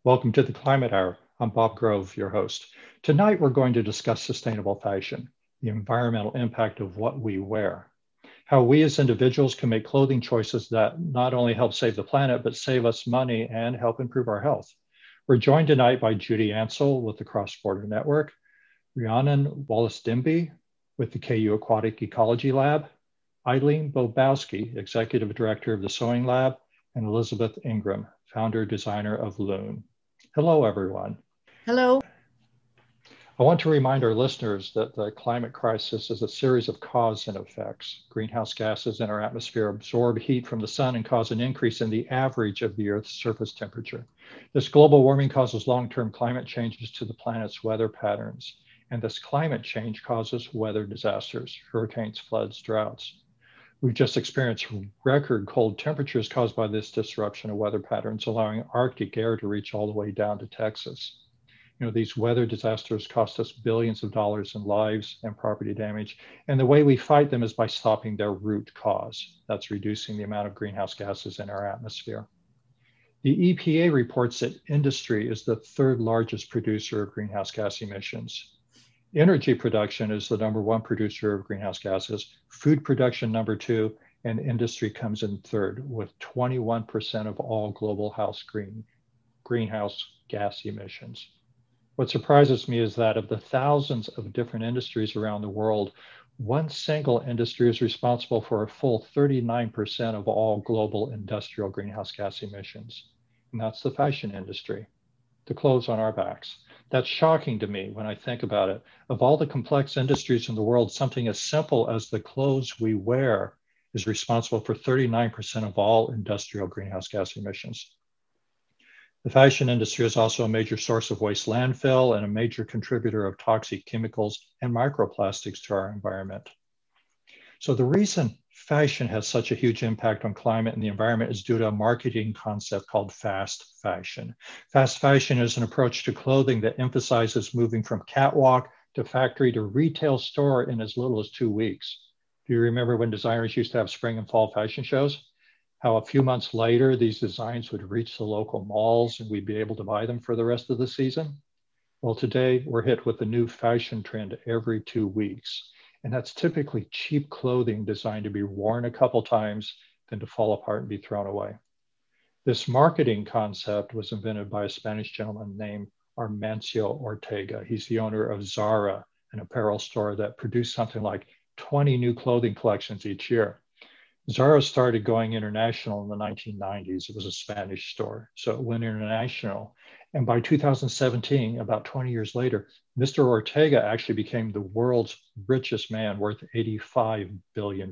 Welcome to the Climate Hour. I'm Bob Grove, your host. Tonight, we're going to discuss sustainable fashion, the environmental impact of what we wear, how we as individuals can make clothing choices that not only help save the planet, but save us money and help improve our health. We're joined tonight by Judy Ansell with the Cross Border Network, Rhiannon Wallace-Dimby with the KU Aquatic Ecology Lab, Eileen Bobowski, Executive Director of the Sewing Lab, and Elizabeth Ingram, founder designer of Loon. Hello, everyone. Hello. I want to remind our listeners that the climate crisis is a series of cause and effects. Greenhouse gases in our atmosphere absorb heat from the sun and cause an increase in the average of the Earth's surface temperature. This global warming causes long-term climate changes to the planet's weather patterns. And this climate change causes weather disasters, hurricanes, floods, droughts. We've just experienced record cold temperatures caused by this disruption of weather patterns, allowing Arctic air to reach all the way down to Texas. These weather disasters cost us billions of dollars in lives and property damage. And the way we fight them is by stopping their root cause. That's reducing the amount of greenhouse gases in our atmosphere. The EPA reports that industry is the third largest producer of greenhouse gas emissions. Energy production is the number one producer of greenhouse gases, food production number two, and industry comes in third with 21% of all global greenhouse gas emissions. What surprises me is that of the thousands of different industries around the world, one single industry is responsible for a full 39% of all global industrial greenhouse gas emissions, and that's the fashion industry, the clothes on our backs. That's shocking to me when I think about it. Of all the complex industries in the world, something as simple as the clothes we wear is responsible for 39% of all industrial greenhouse gas emissions. The fashion industry is also a major source of waste landfill and a major contributor of toxic chemicals and microplastics to our environment. So the reason fashion has such a huge impact on climate and the environment is due to a marketing concept called fast fashion. Fast fashion is an approach to clothing that emphasizes moving from catwalk to factory to retail store in as little as 2 weeks. Do you remember when designers used to have spring and fall fashion shows? How a few months later, these designs would reach the local malls and we'd be able to buy them for the rest of the season? Well, today we're hit with a new fashion trend every 2 weeks. And that's typically cheap clothing designed to be worn a couple times, then to fall apart and be thrown away. This marketing concept was invented by a Spanish gentleman named Amancio Ortega. He's the owner of Zara, an apparel store that produced something like 20 new clothing collections each year. Zara started going international in the 1990s. It was a Spanish store, so it went international. And by 2017, about 20 years later, Mr. Ortega actually became the world's richest man, worth $85 billion.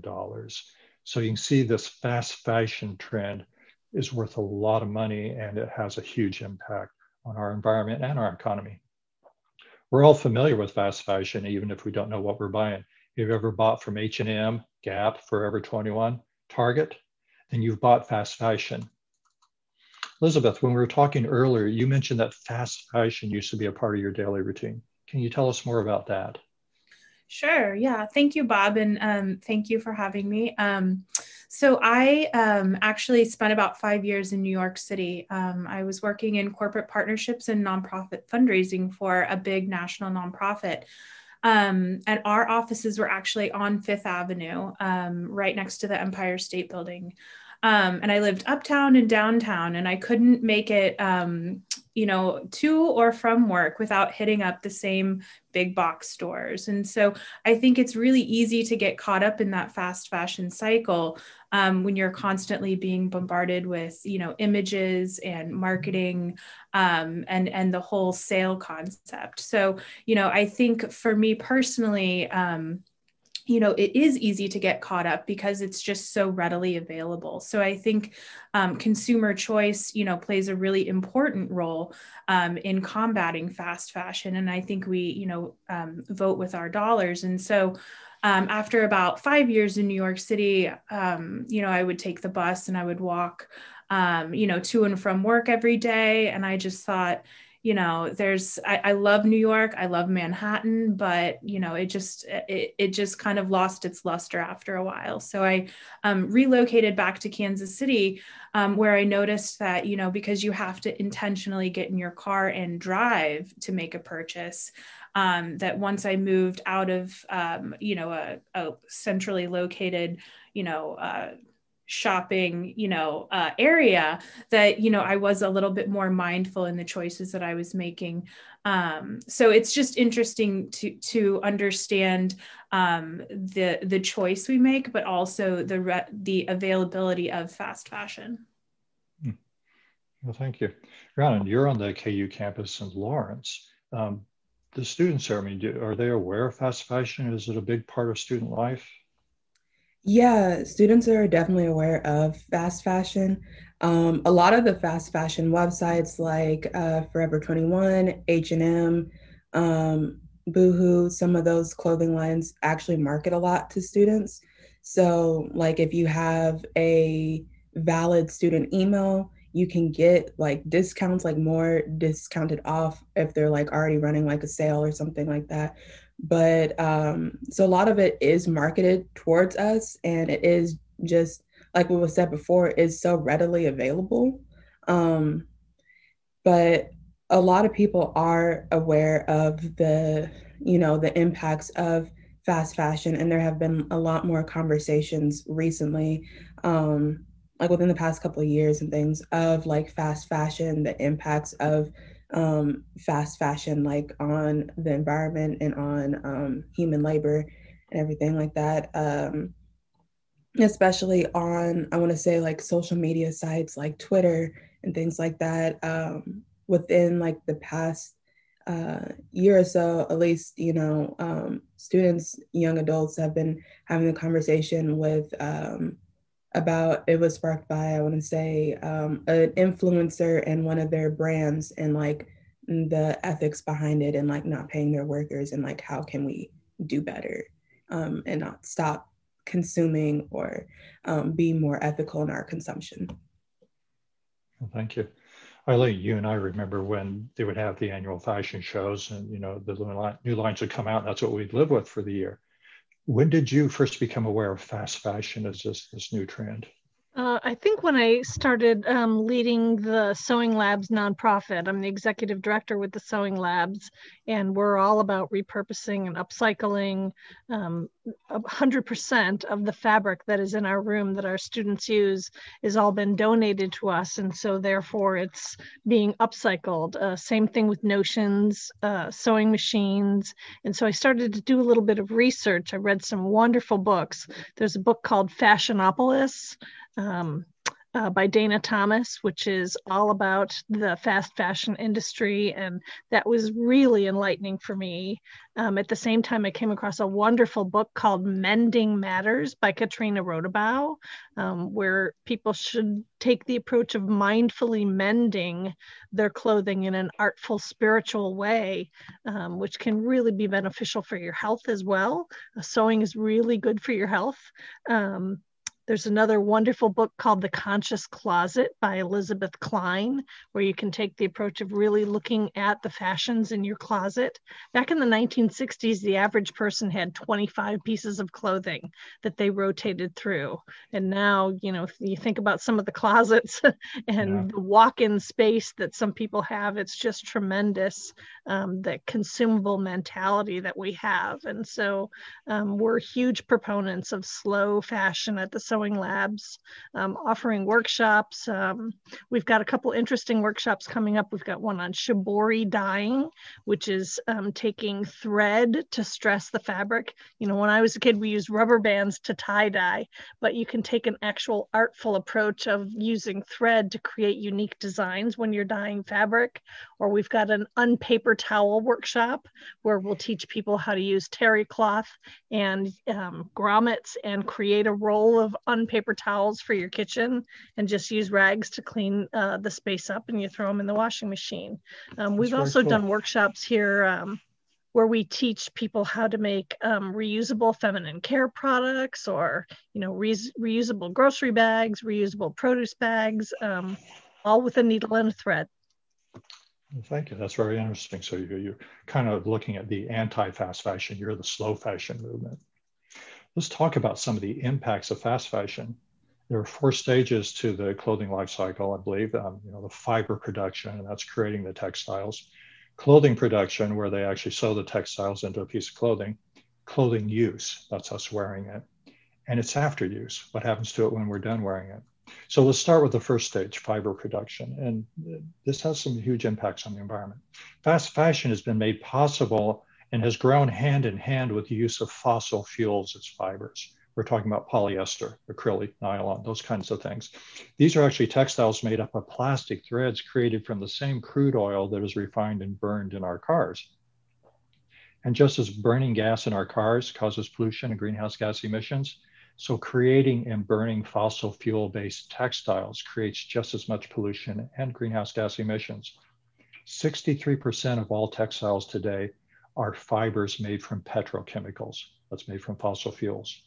So you can see this fast fashion trend is worth a lot of money and it has a huge impact on our environment and our economy. We're all familiar with fast fashion, even if we don't know what we're buying. If you've ever bought from H&M, Gap, Forever 21, Target, then you've bought fast fashion. Elizabeth, when we were talking earlier, you mentioned that fast fashion used to be a part of your daily routine. Can you tell us more about that? Sure. Yeah. Thank you, Bob. And thank you for having me. So I actually spent about 5 years in New York City. I was working in corporate partnerships and nonprofit fundraising for a big national nonprofit. And our offices were actually on Fifth Avenue, right next to the Empire State Building. And I lived uptown and downtown, and I couldn't make it, to or from work without hitting up the same big box stores. And so I think it's really easy to get caught up in that fast fashion cycle when you're constantly being bombarded with, images and marketing and the whole sale concept. So, I think for me personally, it is easy to get caught up because it's just so readily available. So I think consumer choice, plays a really important role in combating fast fashion. And I think we, vote with our dollars. And so after about 5 years in New York City, I would take the bus and I would walk, to and from work every day. And I just thought, I love New York, I love Manhattan, but it just kind of lost its luster after a while. So I relocated back to Kansas City, where I noticed that, because you have to intentionally get in your car and drive to make a purchase, that once I moved out of, a centrally located, shopping, area, that, I was a little bit more mindful in the choices that I was making. So it's just interesting to understand the choice we make, but also the availability of fast fashion. Well, thank you. Rhiannon, you're on the KU campus in Lawrence. The students there, are they aware of fast fashion? Is it a big part of student life? Yeah, students are definitely aware of fast fashion. A lot of the fast fashion websites like Forever 21, H&M, Boohoo, some of those clothing lines actually market a lot to students. So, like if you have a valid student email, you can get like discounts, like more discounted off if they're like already running like a sale or something like that. But so a lot of it is marketed towards us, and it is just like what was said before, is so readily available. Um, but a lot of people are aware of the impacts of fast fashion, and there have been a lot more conversations recently, like within the past couple of years and things, of like fast fashion, the impacts of fast fashion, like on the environment and on human labor and everything like that. Especially on, I want to say, like social media sites like Twitter and things like that. Within like the past year or so, at least, students, young adults have been having a conversation with about, it was sparked by, I want to say, an influencer and one of their brands, and like the ethics behind it, and like not paying their workers, and like how can we do better, and not stop consuming, or be more ethical in our consumption. Well, thank you. Eileen, you and I remember when they would have the annual fashion shows, and the new lines would come out, and that's what we'd live with for the year. When did you first become aware of fast fashion as this new trend? I think when I started leading the Sewing Labs nonprofit, I'm the executive director with the Sewing Labs, and we're all about repurposing and upcycling 100% of the fabric that is in our room that our students use is all been donated to us, and so therefore it's being upcycled. Same thing with notions, sewing machines, and so I started to do a little bit of research. I read some wonderful books. There's a book called Fashionopolis, by Dana Thomas, which is all about the fast fashion industry. And that was really enlightening for me. At the same time, I came across a wonderful book called Mending Matters by Katrina Rodabow, where people should take the approach of mindfully mending their clothing in an artful, spiritual way, which can really be beneficial for your health as well. Sewing is really good for your health. There's another wonderful book called The Conscious Closet by Elizabeth Klein, where you can take the approach of really looking at the fashions in your closet. Back in the 1960s, the average person had 25 pieces of clothing that they rotated through. And now, if you think about some of the closets and the walk-in space that some people have, it's just tremendous, the consumable mentality that we have. And so we're huge proponents of slow fashion at the Sewing Labs, offering workshops. We've got a couple interesting workshops coming up. We've got one on shibori dyeing, which is taking thread to stress the fabric. When I was a kid, we used rubber bands to tie dye, but you can take an actual artful approach of using thread to create unique designs when you're dyeing fabric. Or we've got an unpaper towel workshop where we'll teach people how to use terry cloth and grommets and create a roll of unpaper towels for your kitchen, and just use rags to clean the space up, and you throw them in the washing machine. We've also done workshops here where we teach people how to make reusable feminine care products, or reusable grocery bags, reusable produce bags, all with a needle and a thread. Thank you. That's very interesting. So you're kind of looking at the anti-fast fashion. You're the slow fashion movement. Let's talk about some of the impacts of fast fashion. There are 4 stages to the clothing life cycle, I believe. The fiber production, and that's creating the textiles. Clothing production, where they actually sew the textiles into a piece of clothing. Clothing use, that's us wearing it. And it's after use, what happens to it when we're done wearing it. So let's start with the first stage, fiber production. And this has some huge impacts on the environment. Fast fashion has been made possible and has grown hand in hand with the use of fossil fuels as fibers. We're talking about polyester, acrylic, nylon, those kinds of things. These are actually textiles made up of plastic threads created from the same crude oil that is refined and burned in our cars. And just as burning gas in our cars causes pollution and greenhouse gas emissions, so creating and burning fossil fuel-based textiles creates just as much pollution and greenhouse gas emissions. 63% of all textiles today are fibers made from petrochemicals. That's made from fossil fuels.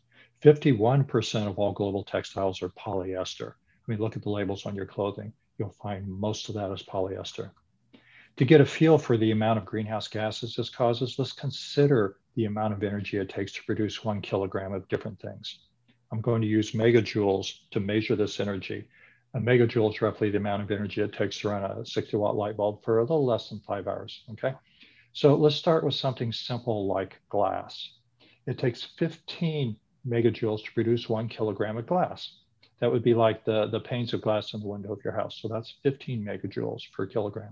51% of all global textiles are polyester. I mean, look at the labels on your clothing. You'll find most of that is polyester. To get a feel for the amount of greenhouse gases this causes, let's consider the amount of energy it takes to produce 1 kilogram of different things. I'm going to use megajoules to measure this energy. A megajoule is roughly the amount of energy it takes to run a 60-watt light bulb for a little less than 5 hours, okay? So let's start with something simple like glass. It takes 15 megajoules to produce 1 kilogram of glass. That would be like the panes of glass in the window of your house. So that's 15 megajoules per kilogram.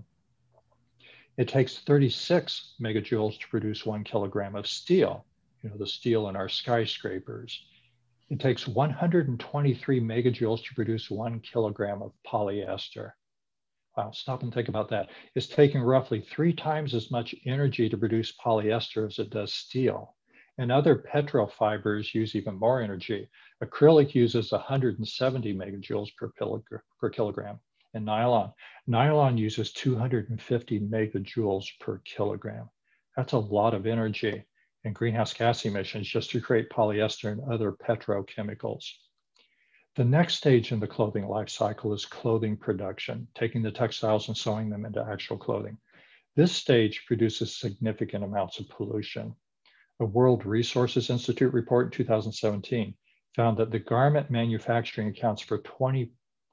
It takes 36 megajoules to produce 1 kilogram of steel, the steel in our skyscrapers. It takes 123 megajoules to produce 1 kilogram of polyester. Wow, stop and think about that. It's taking roughly 3 times as much energy to produce polyester as it does steel. And other petrofibers use even more energy. Acrylic uses 170 megajoules per kilogram. And nylon uses 250 megajoules per kilogram. That's a lot of energy and greenhouse gas emissions just to create polyester and other petrochemicals. The next stage in the clothing life cycle is clothing production, taking the textiles and sewing them into actual clothing. This stage produces significant amounts of pollution. A World Resources Institute report in 2017 found that the garment manufacturing accounts for 20%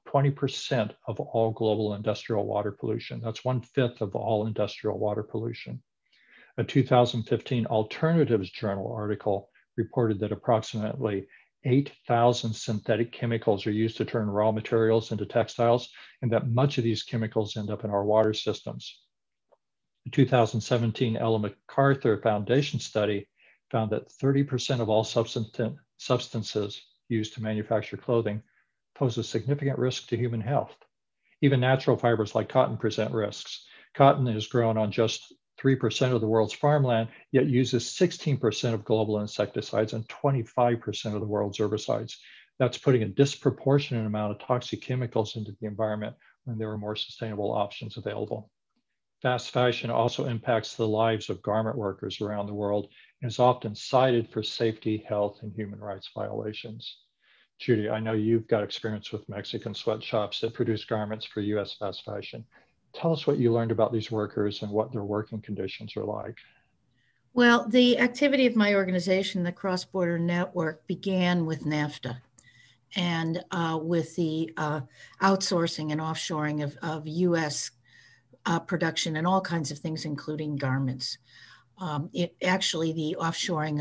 of all global industrial water pollution. That's 1/5 of all industrial water pollution. A 2015 Alternatives Journal article reported that approximately 8,000 synthetic chemicals are used to turn raw materials into textiles, and that much of these chemicals end up in our water systems. The 2017 Ellen MacArthur Foundation study found that 30% of all substances used to manufacture clothing pose a significant risk to human health. Even natural fibers like cotton present risks. Cotton is grown on just 3% of the world's farmland, yet uses 16% of global insecticides and 25% of the world's herbicides. That's putting a disproportionate amount of toxic chemicals into the environment when there are more sustainable options available. Fast fashion also impacts the lives of garment workers around the world and is often cited for safety, health, and human rights violations. Judy, I know you've got experience with Mexican sweatshops that produce garments for US fast fashion. Tell us what you learned about these workers and what their working conditions are like. Well, the activity of my organization, the Cross Border Network, began with NAFTA and with the outsourcing and offshoring of US production and all kinds of things, including garments. The offshoring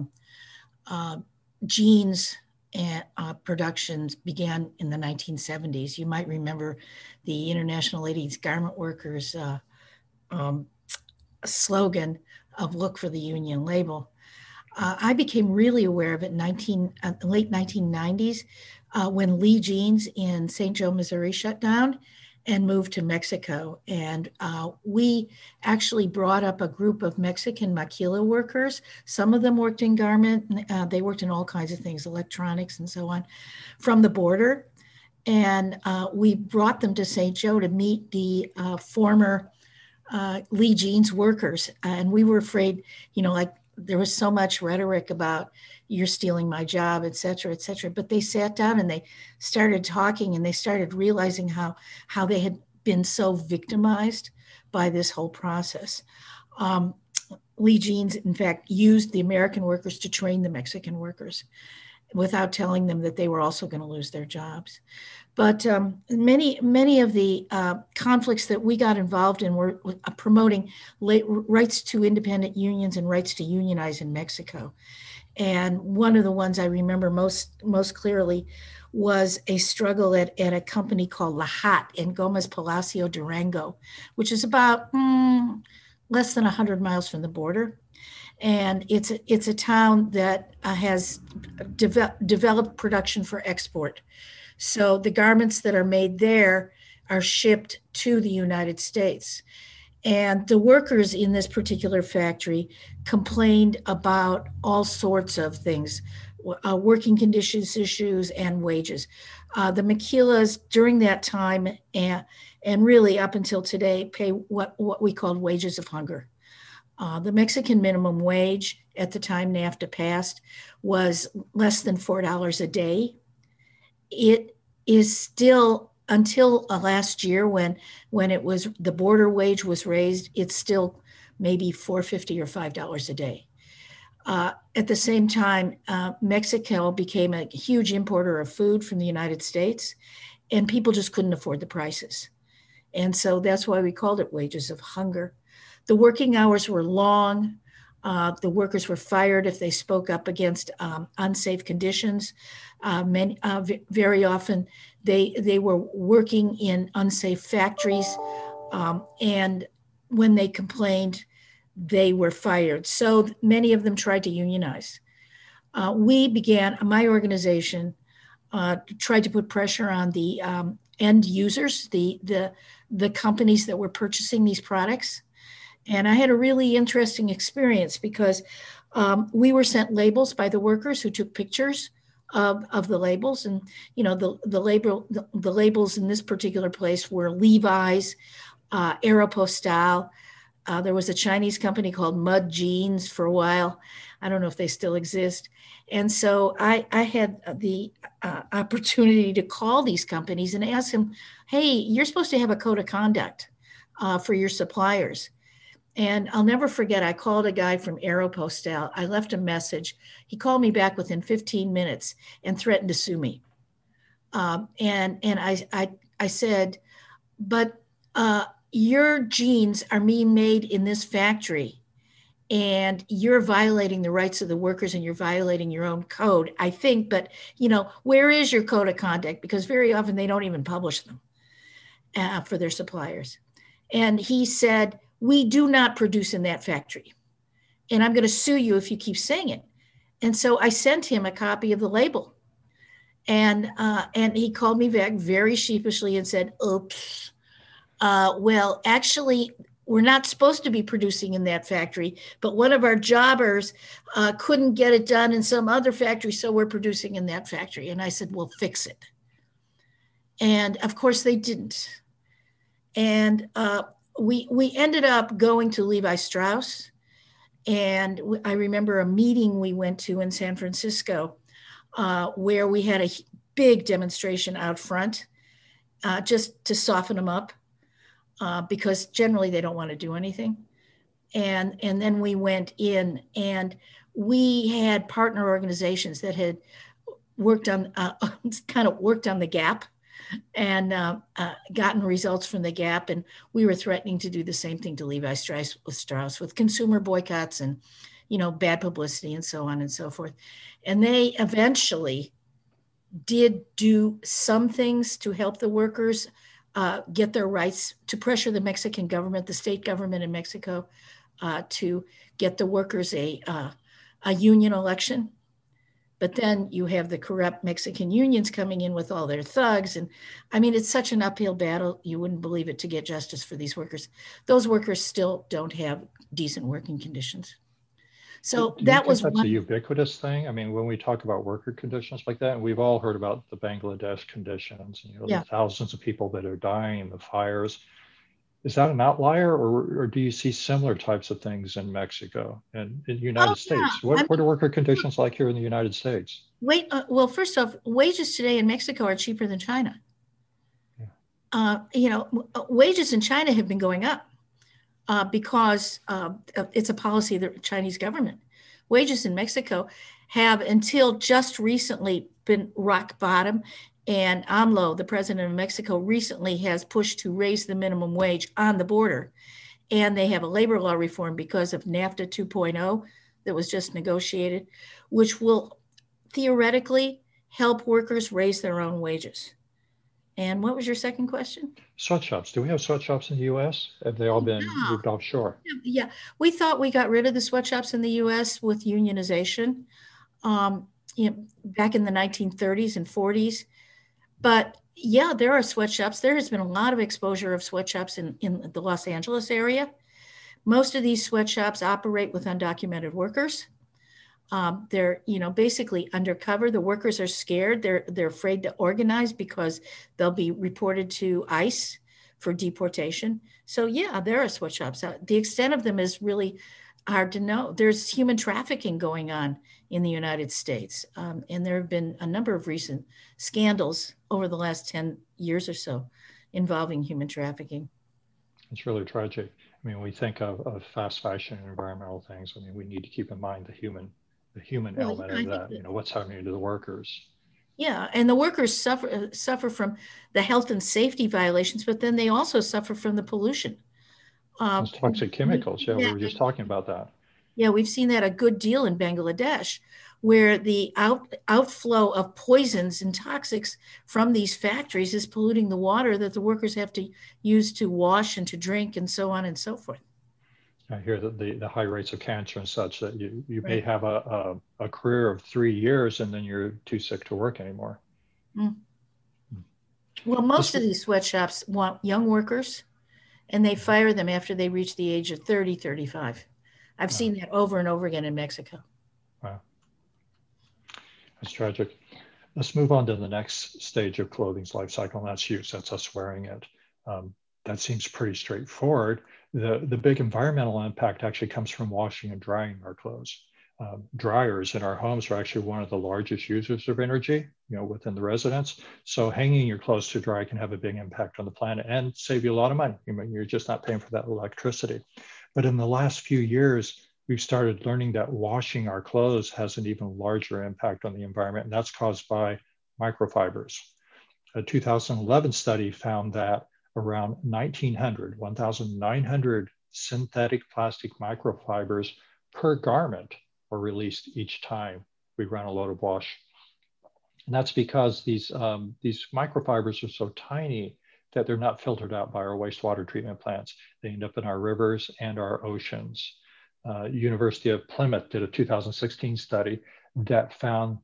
of jeans and productions began in the 1970s. You might remember the International Ladies Garment Workers slogan of "Look for the Union Label." I became really aware of it in late 1990s when Lee Jeans in St. Joe, Missouri shut down and moved to Mexico. And we actually brought up a group of Mexican maquila workers. Some of them worked in garment. They worked in all kinds of things, electronics and so on, from the border. And we brought them to St. Joe to meet the former Lee Jeans workers. And we were afraid, there was so much rhetoric about you're stealing my job, et cetera, but they sat down and they started talking and they started realizing how they had been so victimized by this whole process. Lee Jeans, in fact, used the American workers to train the Mexican workers without telling them that they were also going to lose their jobs. But many of the conflicts that we got involved in were promoting rights to independent unions and rights to unionize in Mexico. And one of the ones I remember most clearly was a struggle at a company called La Hat in Gomez Palacio, Durango, which is about less than 100 miles from the border. And it's a town that has developed production for export. So the garments that are made there are shipped to the United States. And the workers in this particular factory complained about all sorts of things, working conditions issues and wages. The maquilas during that time and really up until today pay what we called wages of hunger. The Mexican minimum wage at the time NAFTA passed was less than $4 a day. It is still, until last year when it was the border wage was raised, it's still maybe $4.50 or $5 a day. At the same time, Mexico became a huge importer of food from the United States, and people just couldn't afford the prices. And so that's why we called it wages of hunger. The working hours were long. The workers were fired if they spoke up against unsafe conditions. Very often they were working in unsafe factories, and when they complained, they were fired. So many of them tried to unionize. My organization tried to put pressure on the end users, the companies that were purchasing these products. And I had a really interesting experience because we were sent labels by the workers who took pictures of the labels. And, you know, the labels in this particular place were Levi's, Aeropostale. There was a Chinese company called Mud Jeans for a while. I don't know if they still exist. And so I had the opportunity to call these companies and ask them, hey, you're supposed to have a code of conduct for your suppliers. And I'll never forget, I called a guy from Aeropostale. I left a message. He called me back within 15 minutes and threatened to sue me. And I said, but your jeans are being made in this factory and you're violating the rights of the workers and you're violating your own code, I think. But, you know, where is your code of conduct? Because very often they don't even publish them for their suppliers. And he said, we do not produce in that factory. And I'm going to sue you if you keep saying it. And so I sent him a copy of the label. And he called me back very sheepishly and said, oops, well, actually, we're not supposed to be producing in that factory, but one of our jobbers couldn't get it done in some other factory, so we're producing in that factory. And I said, well, fix it. And of course they didn't. And we ended up going to Levi Strauss. And I remember a meeting we went to in San Francisco where we had a big demonstration out front just to soften them up because generally they don't want to do anything. And then we went in and we had partner organizations that had worked on the gap and gotten results from the gap. And we were threatening to do the same thing to Levi Strauss with consumer boycotts and, you know, bad publicity and so on and so forth. And they eventually did do some things to help the workers get their rights, to pressure the Mexican government, the state government in Mexico, to get the workers a union election. But then you have the corrupt Mexican unions coming in with all their thugs. And I mean, it's such an uphill battle. You wouldn't believe it, to get justice for these workers. Those workers still don't have decent working conditions. So that was that's a ubiquitous thing. I mean, when we talk about worker conditions like that, and we've all heard about the Bangladesh conditions, you know, the thousands of people that are dying in the fires. Is that an outlier, or do you see similar types of things in Mexico and in the United States? What are worker conditions like here in the United States? Well, first off, wages today in Mexico are cheaper than China. wages in China have been going up because it's a policy of the Chinese government. Wages in Mexico have until just recently been rock bottom. And AMLO, the president of Mexico, recently has pushed to raise the minimum wage on the border. And they have a labor law reform because of NAFTA 2.0 that was just negotiated, which will theoretically help workers raise their own wages. And what was your second question? Sweatshops. Do we have sweatshops in the U.S.? Have they all been moved offshore? Yeah, we thought we got rid of the sweatshops in the U.S. with unionization back in the 1930s and 40s. But yeah, there are sweatshops. There has been a lot of exposure of sweatshops in the Los Angeles area. Most of these sweatshops operate with undocumented workers. They're, basically undercover. The workers are scared. They're afraid to organize because they'll be reported to ICE for deportation. So yeah, there are sweatshops. The extent of them is really hard to know. There's human trafficking going on in the United States. And there have been a number of recent scandals over the last 10 years or so involving human trafficking. It's really tragic. I mean, we think of fast fashion and environmental things. I mean, we need to keep in mind the human element of that. What's happening to the workers. Yeah, and the workers suffer from the health and safety violations, but then they also suffer from the pollution. Those toxic chemicals. Yeah, we were just talking about that. Yeah, we've seen that a good deal in Bangladesh, where the outflow of poisons and toxics from these factories is polluting the water that the workers have to use to wash and to drink and so on and so forth. I hear that the high rates of cancer and such, that you may have a career of 3 years and then you're too sick to work anymore. Mm. Well, most of these sweatshops want young workers and they fire them after they reach the age of 30, 35. I've seen that over and over again in Mexico. Wow. That's tragic. Let's move on to the next stage of clothing's life cycle, and that's use. That's us wearing it. That seems pretty straightforward. The big environmental impact actually comes from washing and drying our clothes. Dryers in our homes are actually one of the largest users of energy, within the residence. So hanging your clothes to dry can have a big impact on the planet and save you a lot of money. You're just not paying for that electricity. But in the last few years, we've started learning that washing our clothes has an even larger impact on the environment, and that's caused by microfibers. A 2011 study found that around 1,900 synthetic plastic microfibers per garment are released each time we run a load of wash. And that's because these microfibers are so tiny that they're not filtered out by our wastewater treatment plants. They end up in our rivers and our oceans. University of Plymouth did a 2016 study that found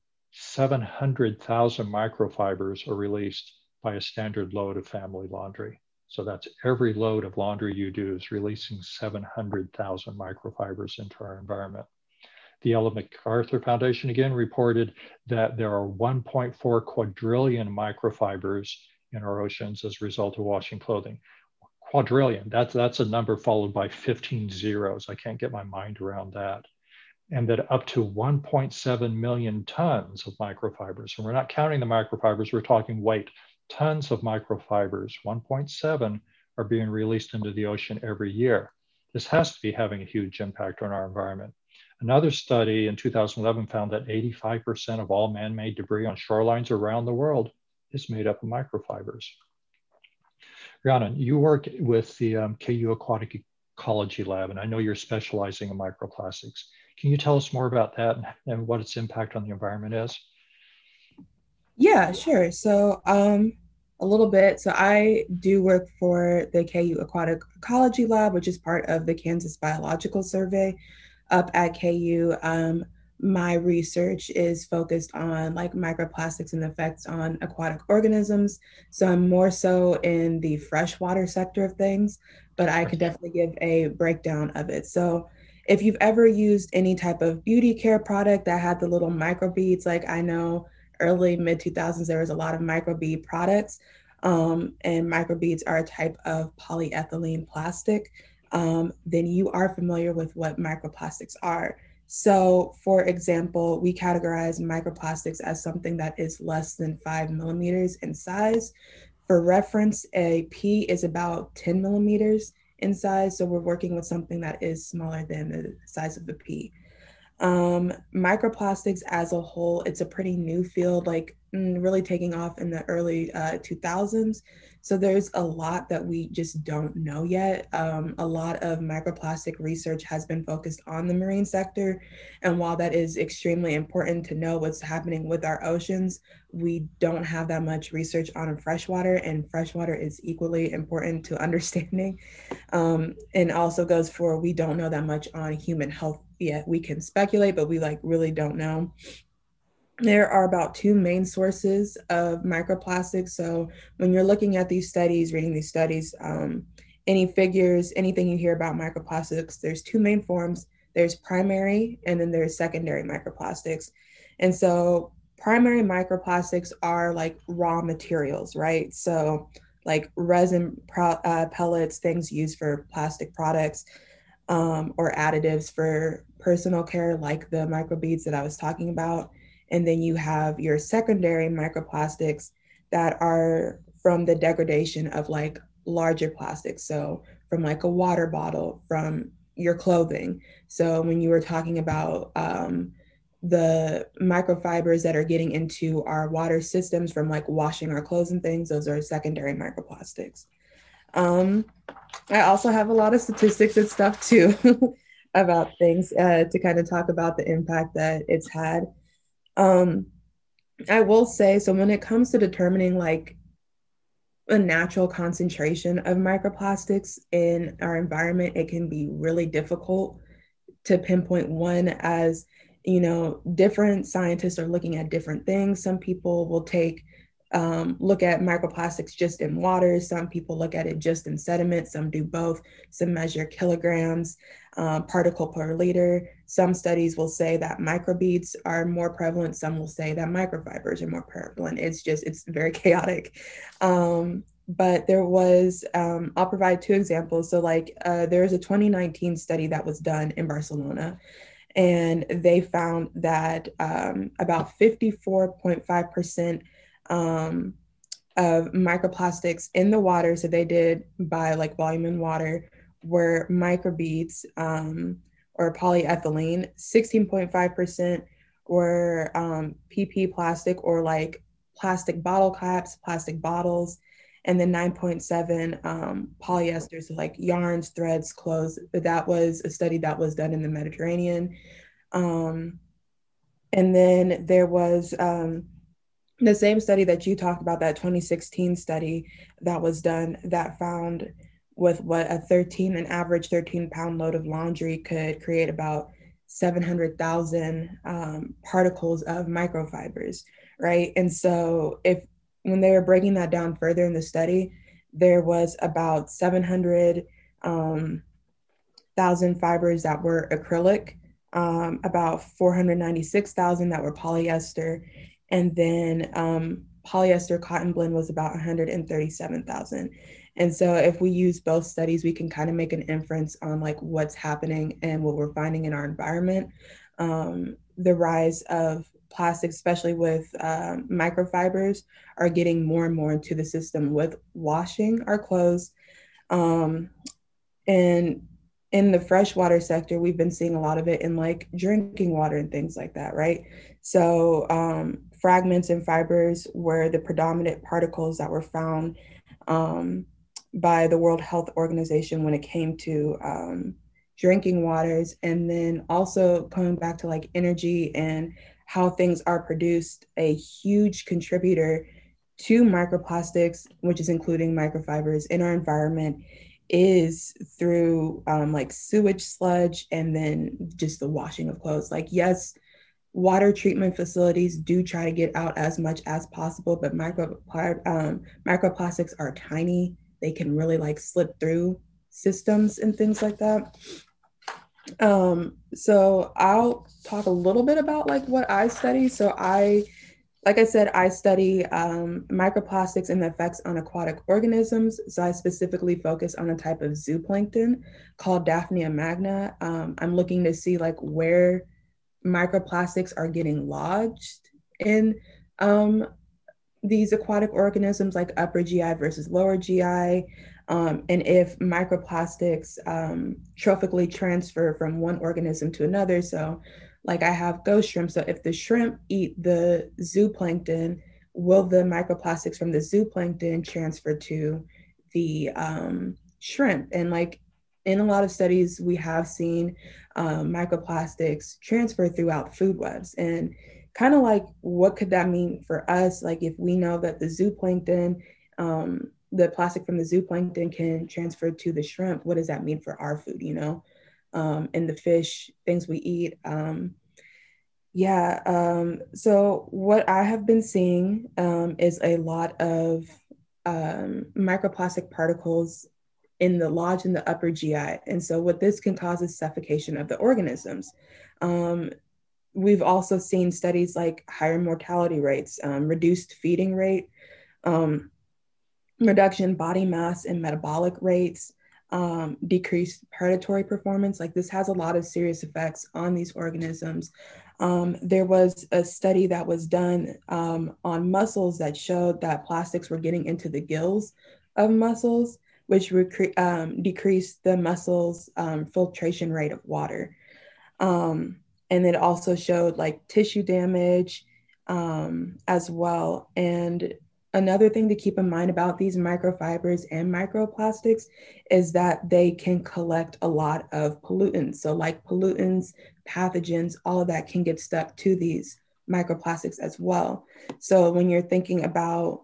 700,000 microfibers are released by a standard load of family laundry. So that's every load of laundry you do is releasing 700,000 microfibers into our environment. The Ellen MacArthur Foundation again reported that there are 1.4 quadrillion microfibers in our oceans as a result of washing clothing. Quadrillion, that's a number followed by 15 zeros. I can't get my mind around that. And that up to 1.7 million tons of microfibers, and we're not counting the microfibers, we're talking weight, tons of microfibers, 1.7 are being released into the ocean every year. This has to be having a huge impact on our environment. Another study in 2011 found that 85% of all man-made debris on shorelines around the world is made up of microfibers. Rhiannon, you work with the KU Aquatic Ecology Lab, and I know you're specializing in microplastics. Can you tell us more about that and what its impact on the environment is? Yeah, sure. So a little bit. So I do work for the KU Aquatic Ecology Lab, which is part of the Kansas Biological Survey up at KU. My research is focused on like microplastics and the effects on aquatic organisms. So I'm more so in the freshwater sector of things, but I could definitely give a breakdown of it. So if you've ever used any type of beauty care product that had the little microbeads, like I know early mid 2000s, there was a lot of microbead products, and microbeads are a type of polyethylene plastic, then you are familiar with what microplastics are. So for example, we categorize microplastics as something that is less than 5 millimeters in size. For reference, a pea is about 10 millimeters in size. So we're working with something that is smaller than the size of the pea. Microplastics as a whole, it's a pretty new field, like really taking off in the early 2000s. So there's a lot that we just don't know yet. A lot of microplastic research has been focused on the marine sector. And while that is extremely important to know what's happening with our oceans, we don't have that much research on freshwater, and freshwater is equally important to understanding. And also goes for, we don't know that much on human health yet. We can speculate, but we like really don't know. There are about two main sources of microplastics. So when you're looking at these studies, reading these studies, any figures, anything you hear about microplastics, there's two main forms. There's primary and then there's secondary microplastics. And so primary microplastics are like raw materials, right? So like resin pellets, things used for plastic products, or additives for personal care, like the microbeads that I was talking about. And then you have your secondary microplastics that are from the degradation of like larger plastics. So from like a water bottle, from your clothing. So when you were talking about the microfibers that are getting into our water systems from like washing our clothes and things, those are secondary microplastics. I also have a lot of statistics and stuff too about things to kind of talk about the impact that it's had. I will say, so when it comes to determining like a natural concentration of microplastics in our environment, it can be really difficult to pinpoint one, as you know, different scientists are looking at different things. Some people will look at microplastics just in water. Some people look at it just in sediment. Some do both. Some measure kilograms, particle per liter. Some studies will say that microbeads are more prevalent. Some will say that microfibers are more prevalent. It's very chaotic. But there was, I'll provide two examples. So like there was a 2019 study that was done in Barcelona, and they found that about 54.5% of microplastics in the water, so they did by like volume in water, were microbeads or polyethylene. 16.5% were PP plastic, or like plastic bottle caps, plastic bottles, and then 9.7 polyester, so like yarns, threads, clothes. That was a study that was done in the Mediterranean. And then there was the same study that you talked about, that 2016 study that was done, that found with what an average 13-pound load of laundry could create about 700,000 particles of microfibers, right? And so when they were breaking that down further in the study, there was about 700,000 fibers that were acrylic, about 496,000 that were polyester, and then polyester cotton blend was about 137,000. And so if we use both studies, we can kind of make an inference on like what's happening and what we're finding in our environment. The rise of plastics, especially with microfibers, are getting more and more into the system with washing our clothes. And in the freshwater sector, we've been seeing a lot of it in like drinking water and things like that, right? So fragments and fibers were the predominant particles that were found by the World Health Organization when it came to drinking waters. And then also coming back to like energy and how things are produced, a huge contributor to microplastics, which is including microfibers in our environment, is through like sewage sludge, and then just the washing of clothes. Like, yes, water treatment facilities do try to get out as much as possible, but microplastics are tiny. They can really like slip through systems and things like that. So I'll talk a little bit about like what I study. So like I said, I study microplastics and the effects on aquatic organisms. So I specifically focus on a type of zooplankton called Daphnia magna. I'm looking to see like where microplastics are getting lodged in these aquatic organisms like upper GI versus lower GI, and if microplastics trophically transfer from one organism to another. So, like I have ghost shrimp. So, if the shrimp eat the zooplankton, will the microplastics from the zooplankton transfer to the shrimp? And like in a lot of studies, we have seen microplastics transfer throughout food webs. And kind of like, what could that mean for us? Like, if we know that the zooplankton, the plastic from the zooplankton can transfer to the shrimp, what does that mean for our food, you know? And the fish, things we eat. So what I have been seeing is a lot of microplastic particles in the lodge in the upper GI. And so what this can cause is suffocation of the organisms. We've also seen studies like higher mortality rates, reduced feeding rate, reduction in body mass and metabolic rates, decreased predatory performance. Like, this has a lot of serious effects on these organisms. There was a study that was done on mussels that showed that plastics were getting into the gills of mussels, which decreased the muscles' filtration rate of water. And it also showed like tissue damage as well. And another thing to keep in mind about these microfibers and microplastics is that they can collect a lot of pollutants. So like pollutants, pathogens, all of that can get stuck to these microplastics as well. So when you're thinking about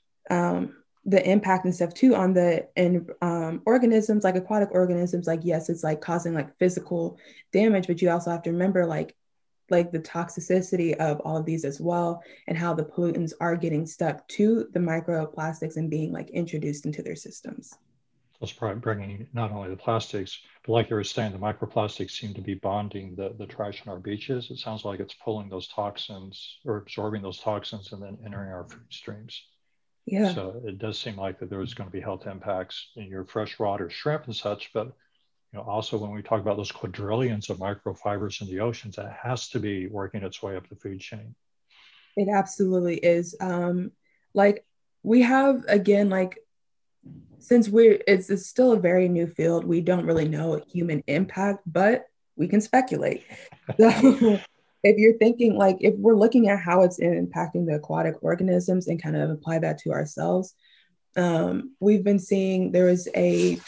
the impact and stuff too on the organisms, like aquatic organisms, like, yes, it's like causing like physical damage, but you also have to remember like the toxicity of all of these as well, and how the pollutants are getting stuck to the microplastics and being like introduced into their systems. That's probably bringing not only the plastics, but like you were saying, the microplastics seem to be bonding the trash on our beaches. It sounds like it's pulling those toxins or absorbing those toxins and then entering our food streams. Yeah. So it does seem like that there's going to be health impacts in your freshwater shrimp and such, but also when we talk about those quadrillions of microfibers in the oceans, that has to be working its way up the food chain. It absolutely is. Like we have, again, like, since it's still a very new field, we don't really know human impact, but we can speculate. So if you're thinking, like, if we're looking at how it's impacting the aquatic organisms and kind of apply that to ourselves, we've been seeing, there was a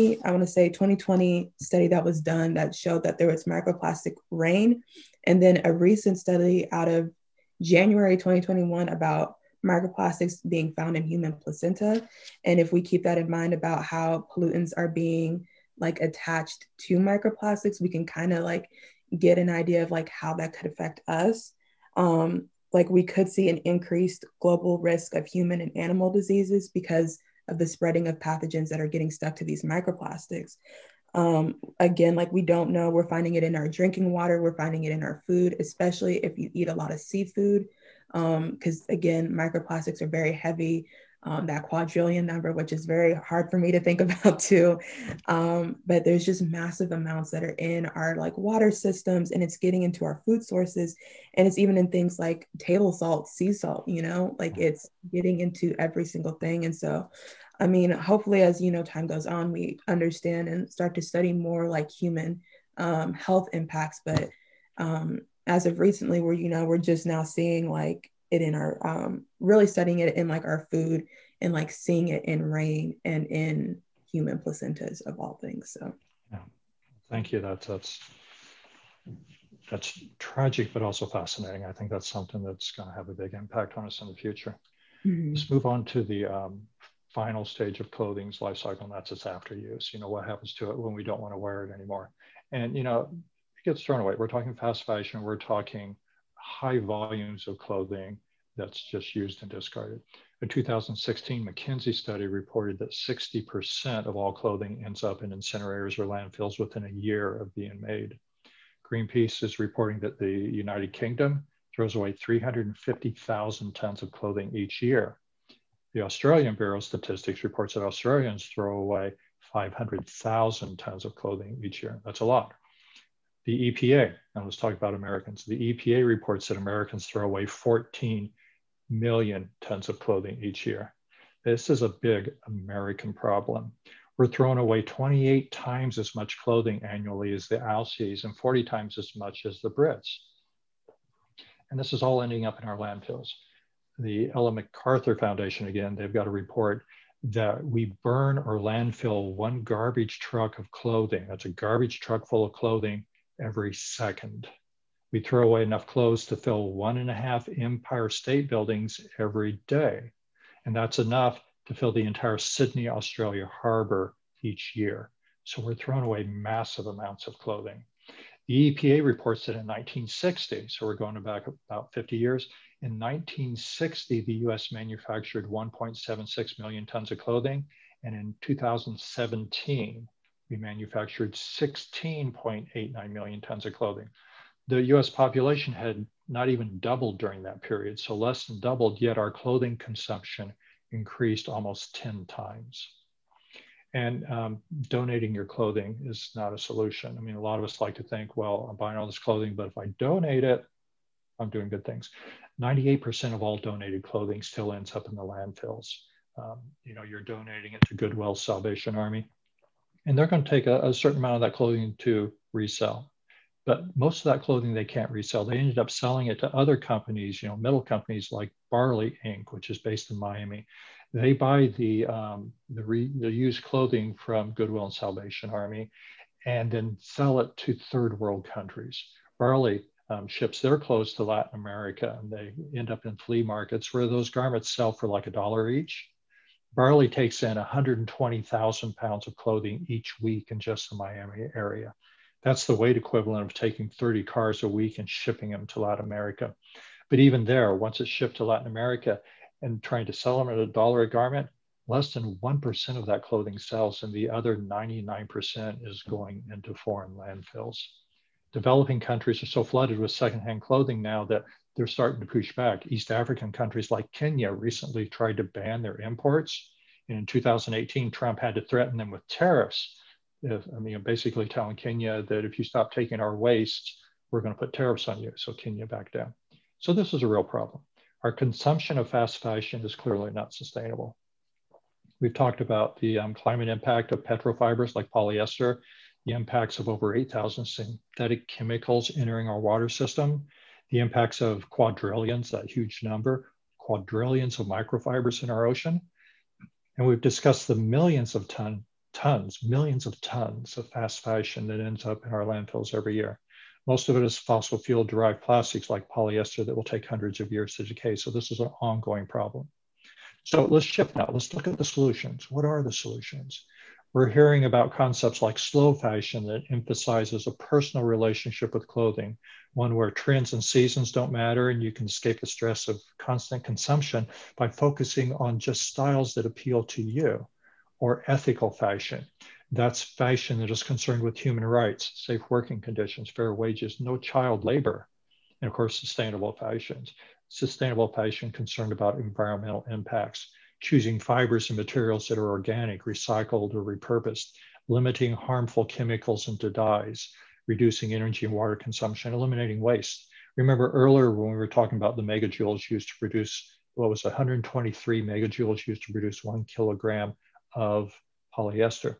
2020 study that was done that showed that there was microplastic rain. And then a recent study out of January 2021 about microplastics being found in human placenta. And if we keep that in mind about how pollutants are being like attached to microplastics, we can kind of like get an idea of like how that could affect us. Like we could see an increased global risk of human and animal diseases because of the spreading of pathogens that are getting stuck to these microplastics. Again, like we don't know, we're finding it in our drinking water, we're finding it in our food, especially if you eat a lot of seafood. Because again, microplastics are very heavy, that quadrillion number, which is very hard for me to think about too. But there's just massive amounts that are in our like water systems, and it's getting into our food sources. And it's even in things like table salt, sea salt, like it's getting into every single thing. And so, I mean, hopefully as, time goes on, we understand and start to study more like human health impacts. But as of recently, we're just now seeing like it in our, really studying it in like our food and like seeing it in rain and in human placentas of all things. So, yeah, thank you. That's tragic, but also fascinating. I think that's something that's going to have a big impact on us in the future. Mm-hmm. Let's move on to the final stage of clothing's life cycle, and that's its after use. What happens to it when we don't want to wear it anymore? And, it gets thrown away. We're talking fast fashion. We're talking high volumes of clothing that's just used and discarded. A 2016 McKinsey study reported that 60% of all clothing ends up in incinerators or landfills within a year of being made. Greenpeace is reporting that the United Kingdom throws away 350,000 tons of clothing each year. The Australian Bureau of Statistics reports that Australians throw away 500,000 tons of clothing each year. That's a lot. The EPA, and let's talk about Americans. The EPA reports that Americans throw away 14 million tons of clothing each year. This is a big American problem. We're throwing away 28 times as much clothing annually as the Aussies and 40 times as much as the Brits. And this is all ending up in our landfills. The Ellen MacArthur Foundation, again, they've got a report that we burn or landfill one garbage truck of clothing. That's a garbage truck full of clothing every second. We throw away enough clothes to fill 1.5 Empire State Buildings every day. And that's enough to fill the entire Sydney, Australia harbor each year. So we're throwing away massive amounts of clothing. The EPA reports that in 1960, so we're going back about 50 years, in 1960, the US manufactured 1.76 million tons of clothing. And in 2017, we manufactured 16.89 million tons of clothing. The US population had not even doubled during that period, so less than doubled, yet our clothing consumption increased almost 10 times. And donating your clothing is not a solution. I mean, a lot of us like to think, well, I'm buying all this clothing, but if I donate it, I'm doing good things. 98% of all donated clothing still ends up in the landfills. You're donating it to Goodwill, Salvation Army, and they're going to take a certain amount of that clothing to resell. But most of that clothing they can't resell. They ended up selling it to other companies, metal companies like Barley Inc., which is based in Miami. They buy the used clothing from Goodwill and Salvation Army and then sell it to third world countries. Barley ships their clothes to Latin America, and they end up in flea markets where those garments sell for like $1 each. Barley takes in 120,000 pounds of clothing each week in just the Miami area. That's the weight equivalent of taking 30 cars a week and shipping them to Latin America. But even there, once it's shipped to Latin America and trying to sell them at $1 a garment, less than 1% of that clothing sells, and the other 99% is going into foreign landfills. Developing countries are so flooded with secondhand clothing now that they're starting to push back. East African countries like Kenya recently tried to ban their imports. And in 2018, Trump had to threaten them with tariffs. Basically telling Kenya that if you stop taking our waste, we're going to put tariffs on you. So Kenya backed down. So this is a real problem. Our consumption of fast fashion is clearly not sustainable. We've talked about the climate impact of petrofibers like polyester, the impacts of over 8,000 synthetic chemicals entering our water system, the impacts of quadrillions, that huge number, quadrillions of microfibers in our ocean. And we've discussed the millions of tons of fast fashion that ends up in our landfills every year. Most of it is fossil fuel derived plastics like polyester that will take hundreds of years to decay. So this is an ongoing problem. So let's shift now. Let's look at the solutions. What are the solutions? We're hearing about concepts like slow fashion that emphasizes a personal relationship with clothing, one where trends and seasons don't matter and you can escape the stress of constant consumption by focusing on just styles that appeal to you. Or ethical fashion. That's fashion that is concerned with human rights, safe working conditions, fair wages, no child labor, and of course, sustainable fashions. Sustainable fashion concerned about environmental impacts, choosing fibers and materials that are organic, recycled, or repurposed, limiting harmful chemicals into dyes, reducing energy and water consumption, eliminating waste. Remember earlier when we were talking about the megajoules used to produce, 123 megajoules used to produce 1 kilogram of polyester.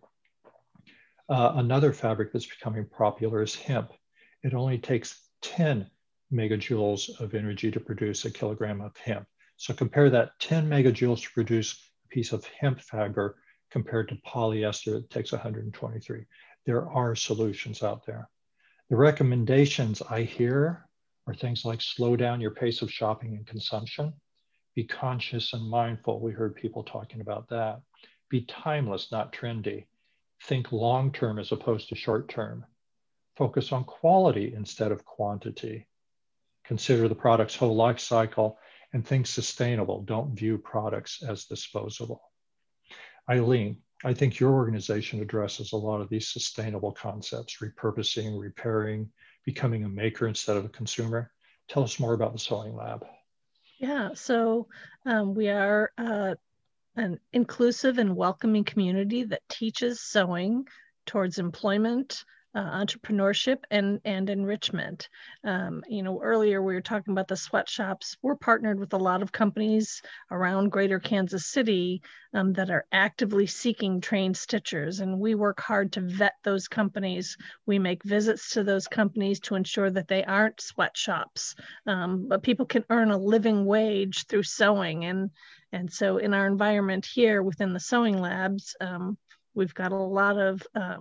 Another fabric that's becoming popular is hemp. It only takes 10 megajoules of energy to produce a kilogram of hemp. So compare that 10 megajoules to produce a piece of hemp fiber compared to polyester that takes 123. There are solutions out there. The recommendations I hear are things like slow down your pace of shopping and consumption, be conscious and mindful. We heard people talking about that. Be timeless, not trendy. Think long-term as opposed to short-term. Focus on quality instead of quantity. Consider the product's whole life cycle and think sustainable. Don't view products as disposable. Eileen, I think your organization addresses a lot of these sustainable concepts, repurposing, repairing, becoming a maker instead of a consumer. Tell us more about the Sewing Lab. Yeah, so we are an inclusive and welcoming community that teaches sewing towards employment, entrepreneurship and enrichment. Earlier we were talking about the sweatshops. We're partnered with a lot of companies around Greater Kansas City that are actively seeking trained stitchers, and we work hard to vet those companies. We make visits to those companies to ensure that they aren't sweatshops, but people can earn a living wage through sewing. And so in our environment here within the sewing labs, we've got a lot of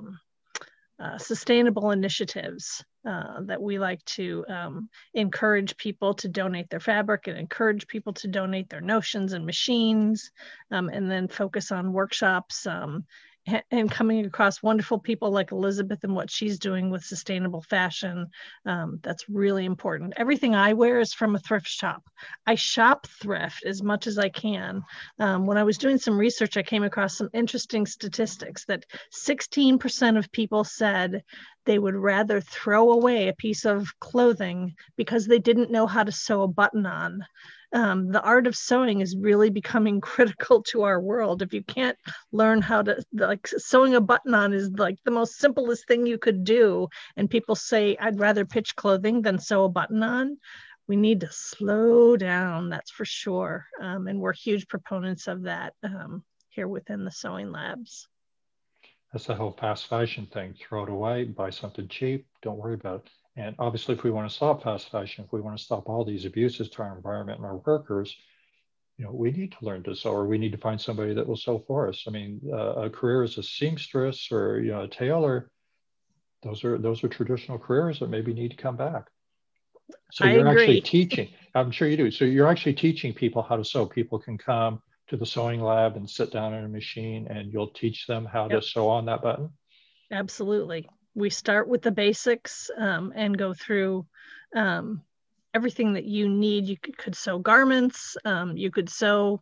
sustainable initiatives that we like to encourage people to donate their fabric and encourage people to donate their notions and machines, and then focus on workshops and coming across wonderful people like Elizabeth and what she's doing with sustainable fashion. That's really important. Everything I wear is from a thrift shop. I shop thrift as much as I can. When I was doing some research, I came across some interesting statistics that 16% of people said they would rather throw away a piece of clothing because they didn't know how to sew a button on. The art of sewing is really becoming critical to our world. If you can't learn how to, like, sewing a button on is like the most simplest thing you could do. And people say, I'd rather pitch clothing than sew a button on. We need to slow down, that's for sure. And we're huge proponents of that here within the sewing labs. That's the whole fast fashion thing. Throw it away, buy something cheap, don't worry about it. And obviously, if we want to stop fast fashion, if we want to stop all these abuses to our environment and our workers, we need to learn to sew, or we need to find somebody that will sew for us. I mean, a career as a seamstress or a tailor, those are traditional careers that maybe need to come back. So you're actually teaching. I'm sure you do. So you're actually teaching people how to sew. People can come to the sewing lab and sit down in a machine, and you'll teach them how to sew on that button. Absolutely. We start with the basics and go through everything that you need. You could sew garments. You could sew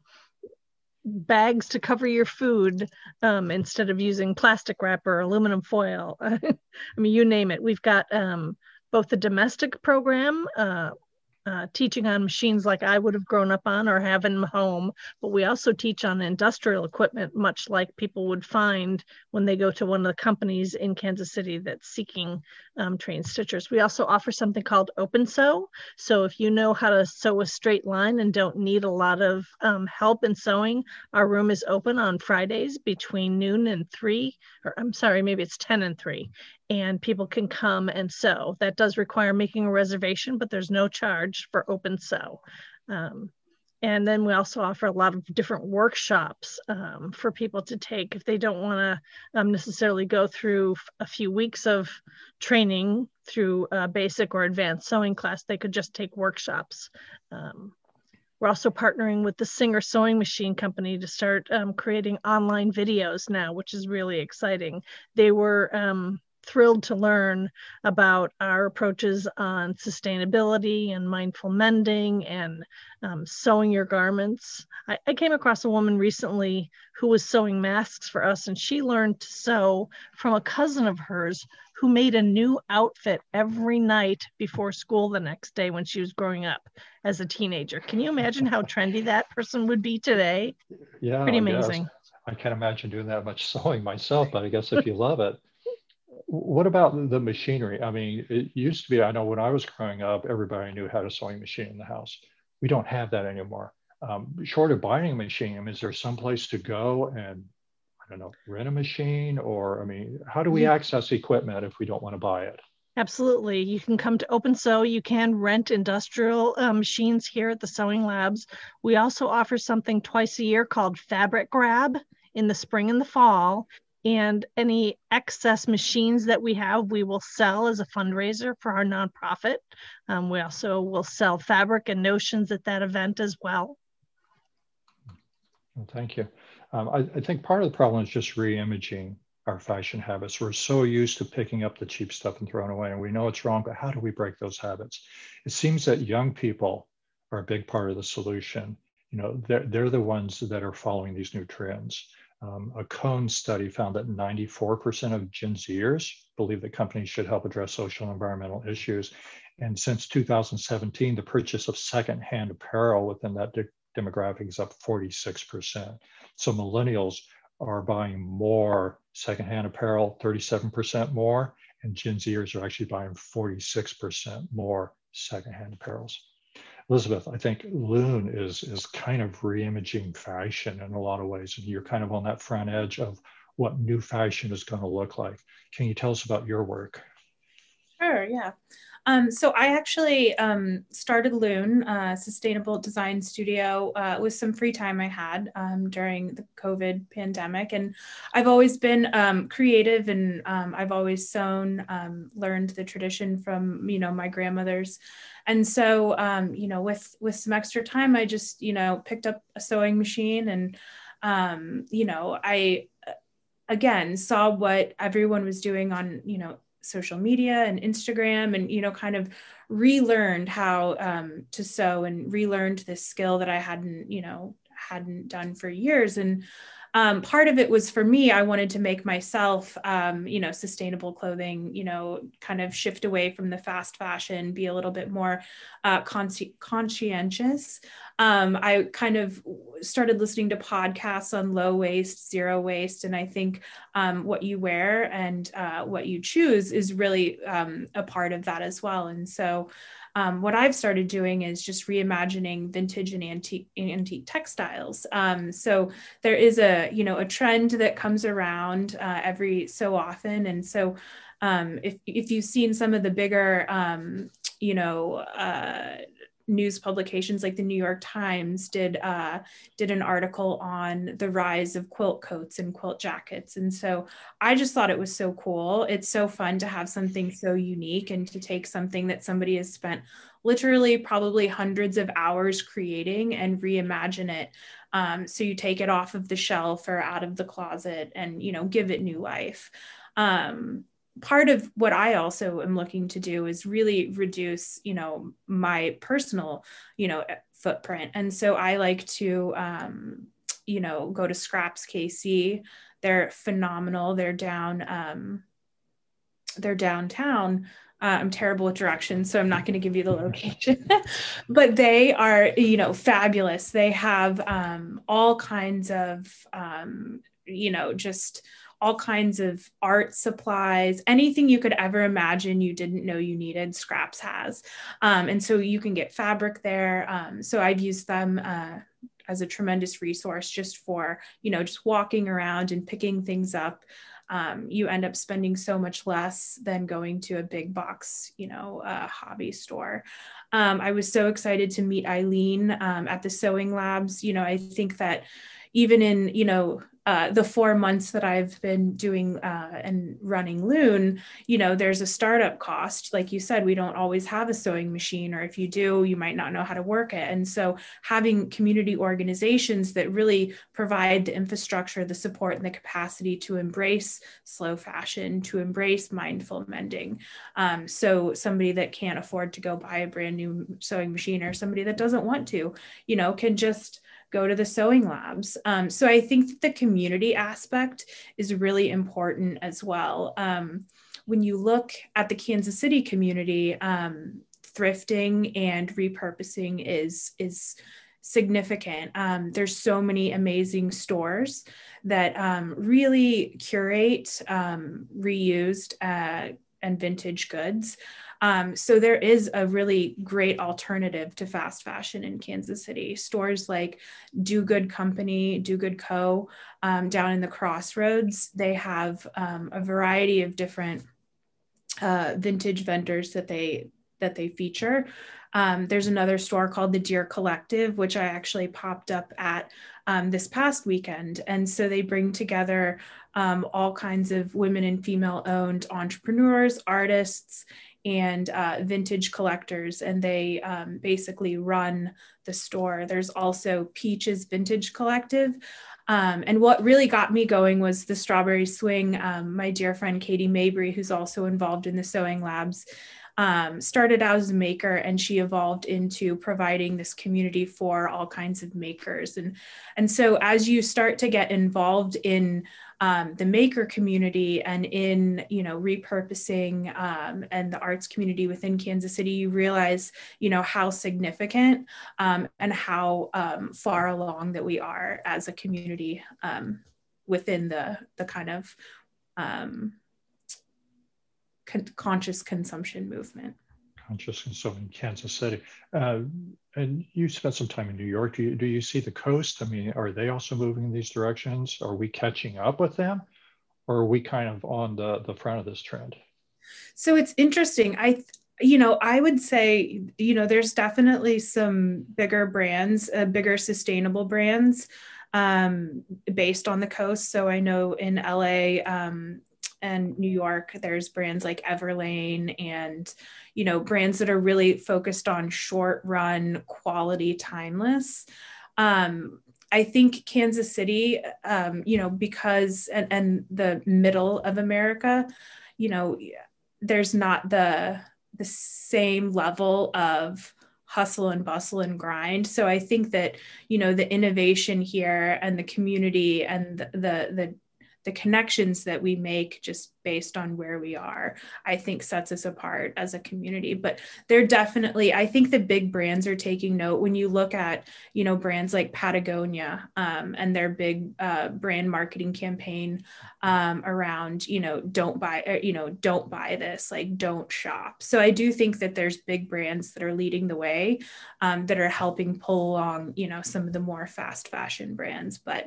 bags to cover your food instead of using plastic wrap or aluminum foil. I mean, you name it. We've got both the domestic program, teaching on machines like I would have grown up on or have in home, but we also teach on industrial equipment, much like people would find when they go to one of the companies in Kansas City that's seeking trained stitchers. We also offer something called Open Sew. So if you know how to sew a straight line and don't need a lot of help in sewing, our room is open on Fridays between noon and 3, or I'm sorry, maybe it's 10 and 3. And people can come and sew. That does require making a reservation, but there's no charge for Open Sew. And then we also offer a lot of different workshops for people to take if they don't want to necessarily go through a few weeks of training through a basic or advanced sewing class. They could just take workshops. We're also partnering with the Singer Sewing Machine Company to start creating online videos now, which is really exciting. They were thrilled to learn about our approaches on sustainability and mindful mending and sewing your garments. I came across a woman recently who was sewing masks for us, and she learned to sew from a cousin of hers who made a new outfit every night before school the next day when she was growing up as a teenager. Can you imagine how trendy that person would be today? Yeah, pretty amazing. I can't imagine doing that much sewing myself, but I guess if you love it. What about the machinery? I mean, it used to be, I know when I was growing up, everybody knew how to sewing machine in the house. We don't have that anymore. Short of buying a machine, I mean, is there some place to go and, I don't know, rent a machine? Or, I mean, how do we access equipment if we don't want to buy it? Absolutely. You can come to Open Sew. You can rent industrial machines here at the Sewing Labs. We also offer something twice a year called Fabric Grab in the spring and the fall. And any excess machines that we have, we will sell as a fundraiser for our nonprofit. We also will sell fabric and notions at that event as well. Well, thank you. I think part of the problem is just re-imaging our fashion habits. We're so used to picking up the cheap stuff and throwing away, and we know it's wrong, but how do we break those habits? It seems that young people are a big part of the solution. They're the ones that are following these new trends. A Cone study found that 94% of Gen Zers believe that companies should help address social and environmental issues. And since 2017, the purchase of secondhand apparel within that demographic is up 46%. So millennials are buying more secondhand apparel, 37% more, and Gen Zers are actually buying 46% more secondhand apparels. Elizabeth, I think Loon is kind of reimaging fashion in a lot of ways, and you're kind of on that front edge of what new fashion is going to look like. Can you tell us about your work? Sure, yeah. So I actually started Loon, Sustainable Design Studio, with some free time I had during the COVID pandemic. And I've always been creative, and I've always sewn, learned the tradition from, my grandmothers. And so, with some extra time, I just, picked up a sewing machine, and, I, again, saw what everyone was doing on, social media and Instagram, and kind of relearned how to sew, and relearned this skill that I hadn't done for years. And part of it was, for me, I wanted to make myself sustainable clothing, kind of shift away from the fast fashion, be a little bit more conscientious. I kind of started listening to podcasts on low waste, zero waste. And I think what you wear and what you choose is really a part of that as well. And so what I've started doing is just reimagining vintage and antique textiles. So there is a trend that comes around every so often. And so if you've seen some of the bigger, news publications, like the New York Times did an article on the rise of quilt coats and quilt jackets. And so I just thought it was so cool. It's so fun to have something so unique, and to take something that somebody has spent literally probably hundreds of hours creating and reimagine it. So you take it off of the shelf or out of the closet and, give it new life. Part of what I also am looking to do is really reduce, my personal, footprint. And so I like to, go to Scraps KC. They're phenomenal. They're downtown. I'm terrible with directions, so I'm not going to give you the location, but they are, fabulous. They have all kinds of, just all kinds of art supplies, anything you could ever imagine you didn't know you needed, Scraps has. And so you can get fabric there. So I've used them as a tremendous resource just for, just walking around and picking things up. You end up spending so much less than going to a big box, hobby store. I was so excited to meet Eileen at the Sewing Labs. I think that even in, the 4 months that I've been doing and running Loon, there's a startup cost. Like you said, we don't always have a sewing machine, or if you do, you might not know how to work it. And so having community organizations that really provide the infrastructure, the support, and the capacity to embrace slow fashion, to embrace mindful mending. So somebody that can't afford to go buy a brand new sewing machine, or somebody that doesn't want to, can just go to the Sewing Labs. So I think that the community aspect is really important as well. When you look at the Kansas City community, thrifting and repurposing is significant. There's so many amazing stores that really curate reused and vintage goods. So there is a really great alternative to fast fashion in Kansas City. Stores like Do Good Company, Do Good Co. Down in the Crossroads, they have a variety of different vintage vendors that they feature. There's another store called the Deer Collective, which I actually popped up at this past weekend. And so they bring together all kinds of women and female-owned entrepreneurs, artists, and vintage collectors, and they basically run the store. There's also Peaches Vintage Collective. And what really got me going was the Strawberry Swing. My dear friend Katie Mabry, who's also involved in the Sewing Labs, started out as a maker, and she evolved into providing this community for all kinds of makers. And so as you start to get involved in the maker community and in, repurposing and the arts community within Kansas City, you realize, how significant and how far along that we are as a community within the kind of conscious consumption movement. Conscious consumption in Kansas City. And you spent some time in New York. Do you see the coast? I mean, are they also moving in these directions? Are we catching up with them? Or are we kind of on the front of this trend? So it's interesting. I would say, there's definitely some bigger brands, bigger sustainable brands based on the coast. So I know in LA and New York, there's brands like Everlane and, brands that are really focused on short run, quality, timeless. I think Kansas City, because, and the middle of America, there's not the same level of hustle and bustle and grind. So I think that, the innovation here and the community and the connections that we make just based on where we are, I think sets us apart as a community. But they're definitely, I think the big brands are taking note. When you look at, brands like Patagonia and their big brand marketing campaign around, don't buy this, like don't shop. So I do think that there's big brands that are leading the way that are helping pull along, some of the more fast fashion brands. But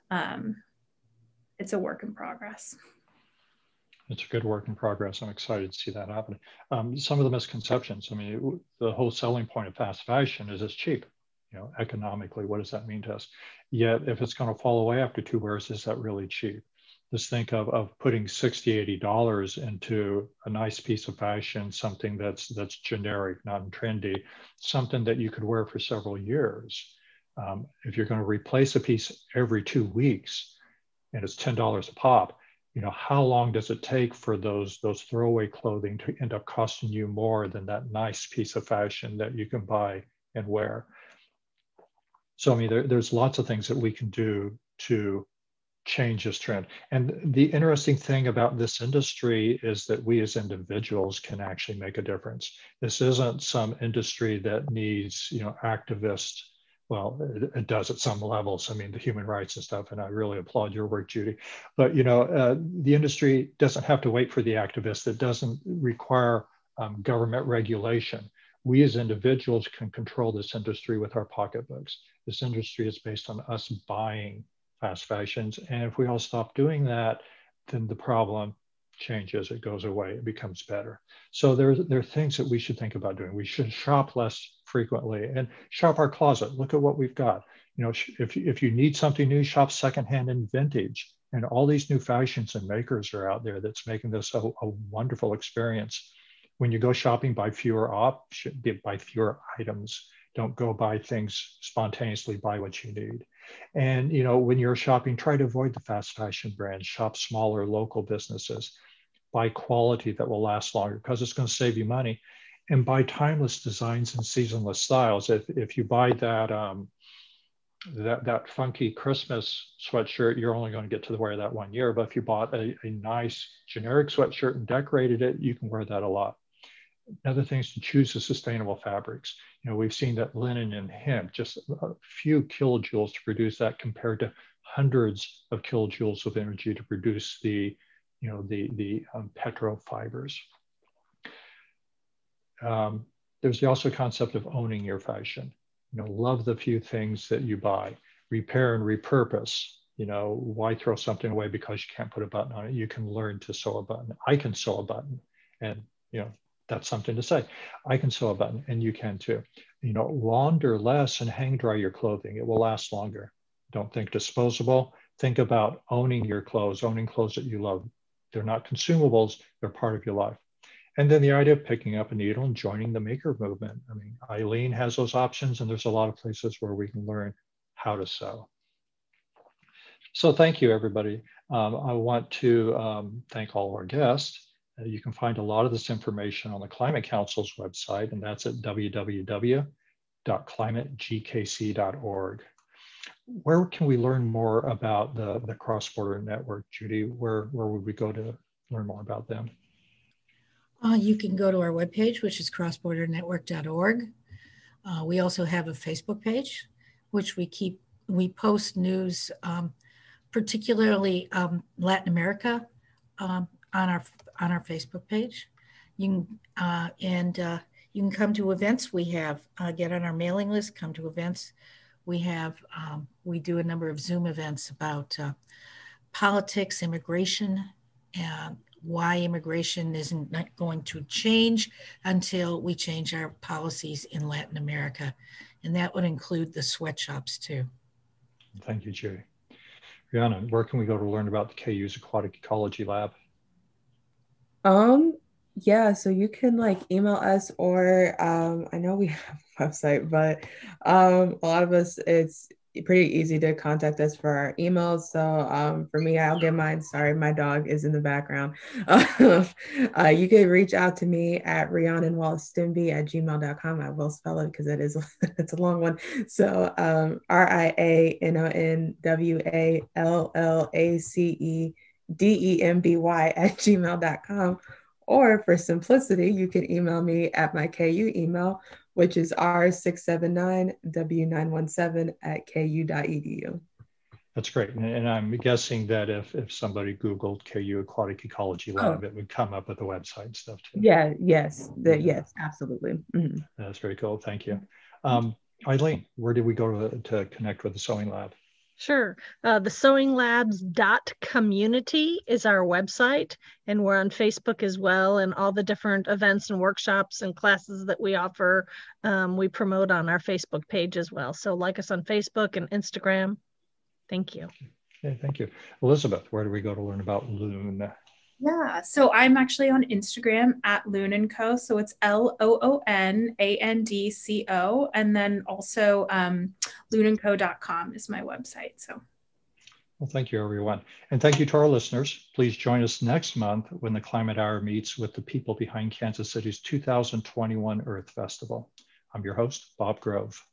it's a work in progress. It's a good work in progress. I'm excited to see that happen. Some of the misconceptions, I mean, the whole selling point of fast fashion is it's cheap. Economically, what does that mean to us? Yet, if it's going to fall away after 2 wears, is that really cheap? Just think of putting $60, $80 into a nice piece of fashion, something that's generic, not trendy, something that you could wear for several years. If you're going to replace a piece every 2 weeks, and it's $10 a pop, how long does it take for those throwaway clothing to end up costing you more than that nice piece of fashion that you can buy and wear? So, I mean, there's lots of things that we can do to change this trend. And the interesting thing about this industry is that we as individuals can actually make a difference. This isn't some industry that needs, activists. Well, it does at some levels. I mean, the human rights and stuff, and I really applaud your work, Judy. But, the industry doesn't have to wait for the activists. It doesn't require government regulation. We as individuals can control this industry with our pocketbooks. This industry is based on us buying fast fashions. And if we all stop doing that, then the problem changes, it goes away, it becomes better. So there are things that we should think about doing. We should shop less frequently and shop our closet. Look at what we've got. If you need something new, shop secondhand and vintage. And all these new fashions and makers are out there that's making this a wonderful experience. When you go shopping, buy fewer items. Don't go buy things spontaneously, buy what you need. And when you're shopping, try to avoid the fast fashion brands, shop smaller local businesses, buy quality that will last longer because it's going to save you money, and buy timeless designs and seasonless styles. If you buy that funky Christmas sweatshirt, you're only going to get to wear that 1 year. But if you bought a nice generic sweatshirt and decorated it, you can wear that a lot. Another thing is to choose the sustainable fabrics. We've seen that linen and hemp, just a few kilojoules to produce that compared to hundreds of kilojoules of energy to produce the petrofibers. There's also a concept of owning your fashion. Love the few things that you buy. Repair and repurpose. Why throw something away because you can't put a button on it? You can learn to sew a button. I can sew a button, and that's something to say. I can sew a button, and you can too. Launder less and hang dry your clothing. It will last longer. Don't think disposable. Think about owning your clothes, owning clothes that you love. They're not consumables. They're part of your life. And then the idea of picking up a needle and joining the maker movement. I mean, Eileen has those options, and there's a lot of places where we can learn how to sew. So thank you, everybody. I want to thank all our guests. You can find a lot of this information on the Climate Council's website, and that's at www.climategkc.org. Where can we learn more about the Cross-Border Network, Judy? Where would we go to learn more about them? You can go to our webpage, which is crossbordernetwork.org. We also have a Facebook page, which we post news, particularly Latin America on our Facebook page. You can you can come to events. We have get on our mailing list. Come to events. We do a number of Zoom events about politics, immigration, and why immigration isn't not going to change until we change our policies in Latin America. And that would include the sweatshops too. Thank you, Jerry. Rihanna, where can we go to learn about the KU's Aquatic Ecology Lab? Yeah, so you can like email us, or I know we have a website, but a lot of us, it's pretty easy to contact us for our emails. So for me, I'll give mine. Sorry, my dog is in the background. You can reach out to me at riannonwallstimby@gmail.com. I will spell it because it is it's a long one. So riannonwallacedemby@gmail.com. Or for simplicity, you can email me at my KU email, which is r679w917@ku.edu. That's great. And I'm guessing that if somebody Googled KU Aquatic Ecology Lab, it would come up with the website and stuff too. Yeah, yes, yes, absolutely. Mm-hmm. That's very cool. Thank you. Eileen, where do we go to connect with the Sewing Lab? Sure. The sewinglabs.community is our website, and we're on Facebook as well, and all the different events and workshops and classes that we offer, we promote on our Facebook page as well. So like us on Facebook and Instagram. Thank you. Okay, thank you. Elizabeth, where do we go to learn about Loon? Yeah, so I'm actually on Instagram at Loon & Co. So it's LOONANDCO. And then also loonandco.com is my website. So, well, thank you, everyone. And thank you to our listeners. Please join us next month when the Climate Hour meets with the people behind Kansas City's 2021 Earth Festival. I'm your host, Bob Grove.